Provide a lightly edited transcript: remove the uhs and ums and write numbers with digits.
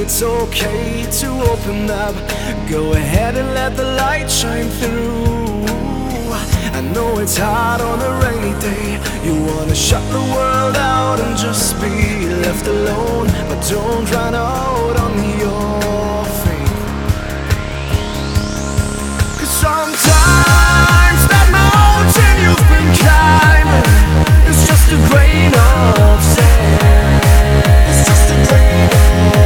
it's okay to open up. Go ahead and let the light shine through. I know it's hard on a rainy day. You wanna shut the world out and just be left alone, but don't run out on the